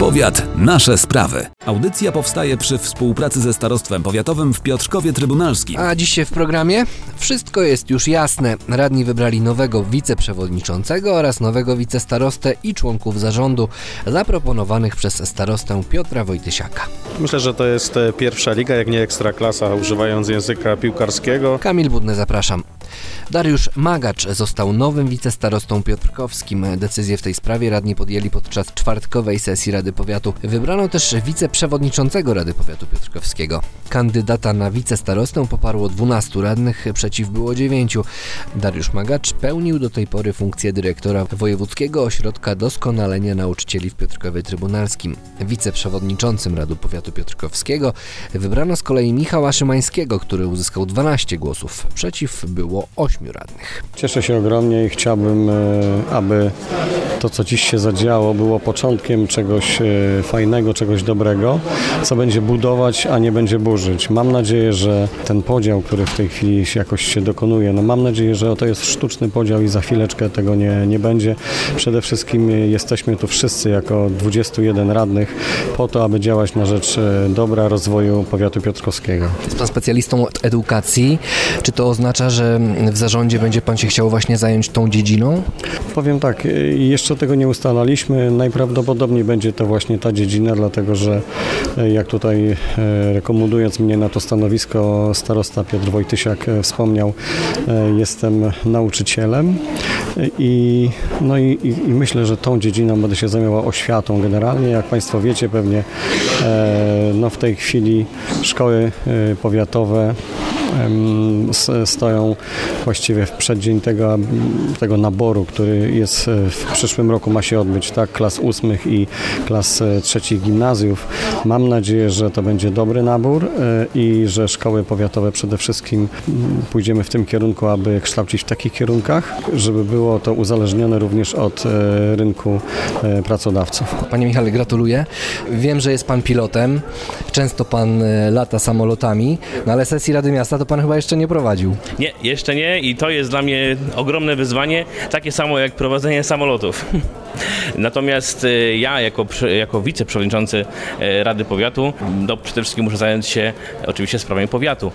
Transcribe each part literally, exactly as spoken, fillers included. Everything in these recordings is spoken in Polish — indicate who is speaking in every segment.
Speaker 1: Powiat, nasze sprawy. Audycja powstaje przy współpracy ze Starostwem Powiatowym w Piotrkowie Trybunalskim.
Speaker 2: A dzisiaj w programie wszystko jest już jasne. Radni wybrali nowego wiceprzewodniczącego oraz nowego wicestarostę i członków zarządu zaproponowanych przez starostę Piotra Wojtysiaka.
Speaker 3: Myślę, że to jest pierwsza liga, jak nie ekstraklasa, używając języka piłkarskiego.
Speaker 2: Kamil Budny, zapraszam. Dariusz Magacz został nowym wicestarostą piotrkowskim. Decyzję w tej sprawie radni podjęli podczas czwartkowej sesji Rady Powiatu. Wybrano też wiceprzewodniczącego Rady Powiatu Piotrkowskiego. Kandydata na wicestarostę poparło dwunastu radnych, przeciw było dziewięciu. Dariusz Magacz pełnił do tej pory funkcję dyrektora Wojewódzkiego Ośrodka Doskonalenia Nauczycieli w Piotrkowie Trybunalskim. Wiceprzewodniczącym Rady Powiatu Piotrkowskiego wybrano z kolei Michała Szymańskiego, który uzyskał dwanaście głosów. Przeciw było ośmiu radnych.
Speaker 4: Cieszę się ogromnie i chciałbym, aby to, co dziś się zadziało, było początkiem czegoś fajnego, czegoś dobrego, co będzie budować, a nie będzie burzyć. Mam nadzieję, że ten podział, który w tej chwili jakoś się dokonuje, no mam nadzieję, że to jest sztuczny podział i za chwileczkę tego nie, nie będzie. Przede wszystkim jesteśmy tu wszyscy jako dwudziestu jeden radnych po to, aby działać na rzecz dobra rozwoju powiatu piotrkowskiego.
Speaker 2: Jest pan specjalistą od edukacji. Czy to oznacza, że w zarządzie będzie pan się chciał właśnie zająć tą dziedziną?
Speaker 4: Powiem tak, jeszcze tego nie ustalaliśmy. Najprawdopodobniej będzie to właśnie ta dziedzina, dlatego że jak tutaj rekomendując mnie na to stanowisko starosta Piotr Wojtysiak wspomniał, jestem nauczycielem i, no i, i, i myślę, że tą dziedziną będę się zajmował oświatą generalnie. Jak Państwo wiecie pewnie, no w tej chwili szkoły powiatowe stoją właściwie w przeddzień tego, tego naboru, który jest w przyszłym roku ma się odbyć, tak, klas ósmych i klas trzecich gimnazjów. Mam nadzieję, że to będzie dobry nabór i że szkoły powiatowe przede wszystkim pójdziemy w tym kierunku, aby kształcić w takich kierunkach, żeby było to uzależnione również od rynku pracodawców.
Speaker 2: Panie Michale, gratuluję. Wiem, że jest pan pilotem, często pan lata samolotami, no ale sesji Rady Miasta to pan chyba jeszcze nie prowadził.
Speaker 5: Nie, jeszcze nie i to jest dla mnie ogromne wyzwanie, takie samo jak prowadzenie samolotów. Natomiast ja jako, jako wiceprzewodniczący Rady Powiatu no przede wszystkim muszę zająć się oczywiście sprawami powiatu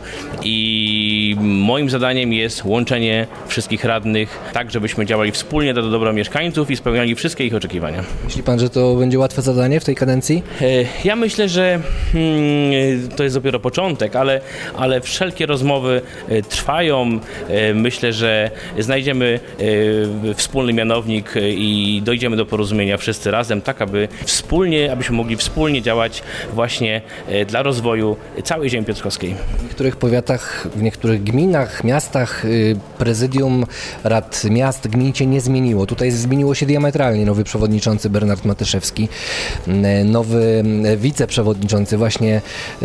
Speaker 5: i moim zadaniem jest łączenie wszystkich radnych tak, żebyśmy działali wspólnie do dobra mieszkańców i spełniali wszystkie ich oczekiwania.
Speaker 2: Myśli pan, że to będzie łatwe zadanie w tej kadencji?
Speaker 5: Ja myślę, że hmm, to jest dopiero początek, ale, ale wszelkie rozmowy trwają. Myślę, że znajdziemy wspólny mianownik i dojdziemy do porozumienia wszyscy razem, tak aby wspólnie, abyśmy mogli wspólnie działać właśnie dla rozwoju całej ziemi piotrkowskiej.
Speaker 2: W niektórych powiatach, w niektórych gminach, miastach prezydium rad miast, gmin się nie zmieniło. Tutaj zmieniło się diametralnie. Nowy przewodniczący Bernard Matyszewski, nowy wiceprzewodniczący, właśnie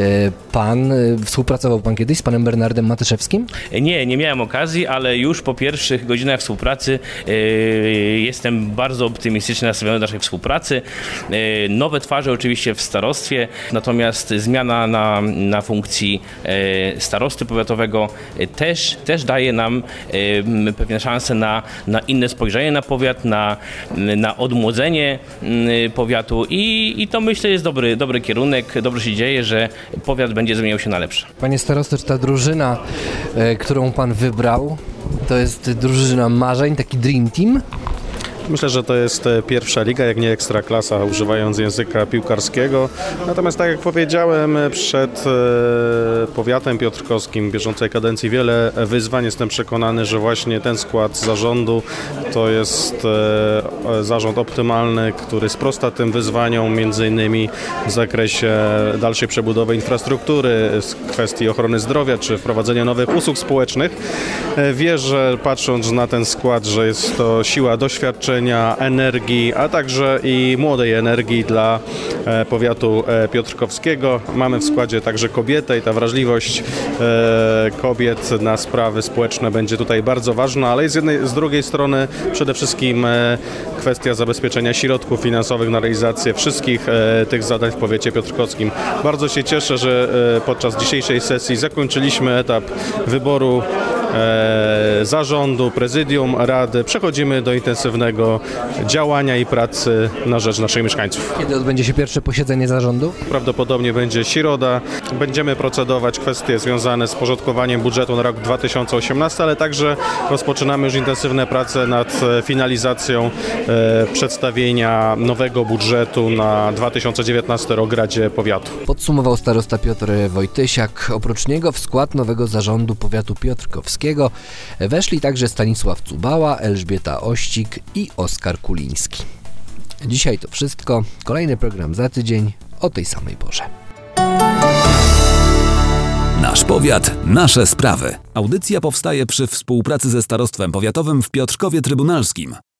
Speaker 2: pan. Współpracował pan kiedyś z panem Bernardem Matyszewskim?
Speaker 5: Nie, nie miałem okazji, ale już po pierwszych godzinach współpracy yy, jestem bardzo optymistycznie nastawiony do naszej współpracy. Yy, nowe twarze oczywiście w starostwie, natomiast zmiana na, na funkcji yy, starosty powiatowego yy, też, też daje nam yy, pewne szanse na, na inne spojrzenie na powiat, na, na odmłodzenie yy, powiatu i, i to myślę jest dobry, dobry kierunek. Dobrze się dzieje, że powiat będzie zmieniał się na lepsze.
Speaker 2: Panie starosto, czy ta drużyna, e, którą pan wybrał, to jest drużyna marzeń, taki dream team?
Speaker 3: Myślę, że to jest pierwsza liga, jak nie ekstraklasa, używając języka piłkarskiego. Natomiast tak jak powiedziałem, przed powiatem piotrkowskim w bieżącej kadencji wiele wyzwań. Jestem przekonany, że właśnie ten skład zarządu to jest zarząd optymalny, który sprosta tym wyzwaniom, między innymi w zakresie dalszej przebudowy infrastruktury, kwestii ochrony zdrowia czy wprowadzenia nowych usług społecznych. Wierzę, patrząc na ten skład, że jest to siła doświadczenia, energii, a także i młodej energii dla powiatu piotrkowskiego. Mamy w składzie także kobietę i ta wrażliwość kobiet na sprawy społeczne będzie tutaj bardzo ważna, ale z, jednej, z drugiej strony przede wszystkim kwestia zabezpieczenia środków finansowych na realizację wszystkich tych zadań w powiecie piotrkowskim. Bardzo się cieszę, że podczas dzisiejszej sesji zakończyliśmy etap wyboru e, zarządu, prezydium, rady przechodzimy do intensywnego działania i pracy na rzecz naszych mieszkańców.
Speaker 2: Kiedy odbędzie się pierwsze posiedzenie zarządu?
Speaker 3: Prawdopodobnie będzie środa. Będziemy procedować kwestie związane z porządkowaniem budżetu na rok dwa tysiące osiemnasty, ale także rozpoczynamy już intensywne prace nad finalizacją e, przedstawienia nowego budżetu na dwa tysiące dziewiętnasty rok Radzie Powiatu.
Speaker 2: Podsumował starosta Piotr Wojtysiak. Oprócz niego w skład nowego zarządu powiatu piotrkowskiego weszli także Stanisław Cubała, Elżbieta Ościg i Oskar Kuliński. Dzisiaj to wszystko. Kolejny program za tydzień o tej samej porze.
Speaker 1: Nasz powiat, nasze sprawy. Audycja powstaje przy współpracy ze Starostwem Powiatowym w Piotrkowie Trybunalskim.